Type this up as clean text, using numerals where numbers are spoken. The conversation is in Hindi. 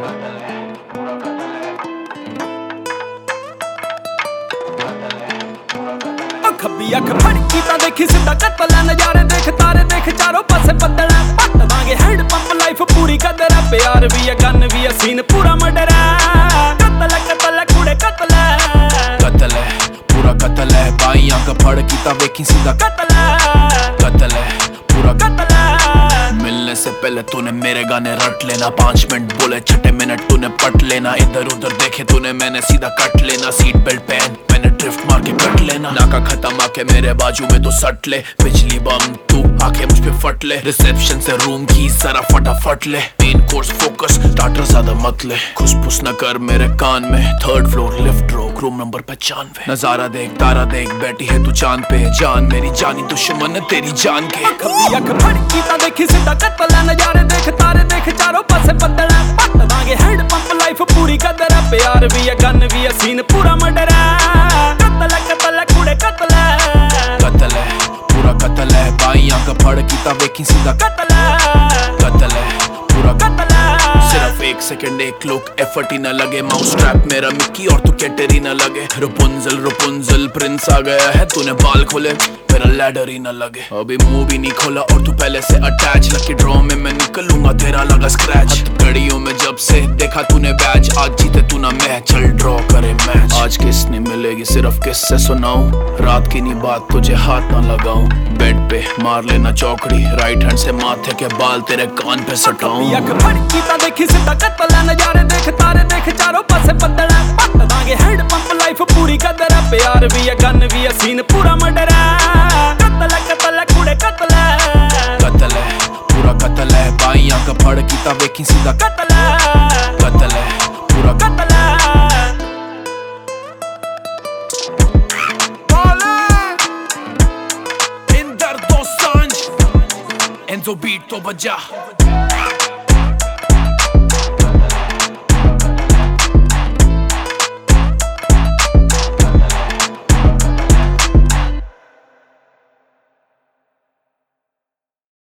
खब्बी अख फड़की तां देखी सीधा कत्ल है नजारे देख तारे देख चारों पासे बदल है पट दांगे हैंड पंप लाइफ पूरी कदर है प्यार भी है गन भी है सीन पूरा मर्डर है कत्ल है कुड़े कत्ल है पूरा कत्ल है बाइयां का फड़की तां देखी सीधा कत्ल है पूरा कत्ल मिलने से पहले तूने मेरे गाने रट लेना 5 मिनट बोले 6 मिनट तूने पट लेना इधर उधर देखे तूने मैंने सीधा कट लेना सीट बेल्ट पहन मैंने ड्रिफ्ट मार के कट लेना नाका खत्म आके मेरे बाजू में तो सट ले बिजली बम तू आके मुझ पे फट ले रिसेप्शन से रूम की जरा फटाफट ले मेन कोर्स फोकस स्टार्टर ज्यादा मत ले खुशपुश न कर मेरे कान में 3rd फ्लोर लिफ्ट रोक रूम नंबर 95 नजारा देख तारा देख बैठी है तू चांद पे जान मेरी जानी दुश्मन है तेरी जान के खब्बी अख फड़की तां देखी सीधा कत्ल है नजारे देख तारे देख चारों पासे बदल है पट दांगे हैंड पंप लाइफ पूरी कदर है प्यार भी है गन भी है सीन पूरा मर्डर है कत्ल है कुड़े कत्ल है पूरा कत्ल है बाइयां का फड़की तां देखी सीधा कत्ल है पूरा कत्ल सिर्फ 1 सेकंड एक लुक एफर्ट ही न लगे माउस ट्रैप मेरा मिक्की और तू कैटरी न लगे रुपुंजल प्रिंस आ गया है तूने बाल खोले मेरा लैडर ही न लगे अभी मुंह भी नहीं खोला और तू पहले से अटैच लकी ड्रॉ में मैं निकलूंगा तेरा लगा स्क्रैच घड़ियों में जब से देखा तूने बैच आज जीते तू ना मैच चल ड्रॉ करे मैच आज किसने मिलेगी सिर्फ किससे सुनाऊं रात की नहीं बात तुझे हाथ ना लगाऊं बेड पे मार लेना चौकड़ी राइट हैंड से माथे के बाल तेरे कान पे सटाऊं अख फड़की तां देखी सीधा कत्ल है नजारे देख तारे देख चारों पासे बदल है पट दांगे हैंड पंप लाइफ पूरी कदर है प्यार भी है गन भी है सीन पूरा मर्डर है कत्ल है कुड़े कत्ल है पूरा कत्ल है बाइयां का फड़की तां देखी सीधा कत्ल है पूरा कत्ल इन दर्दों सांझ एंजो बीट तो बजा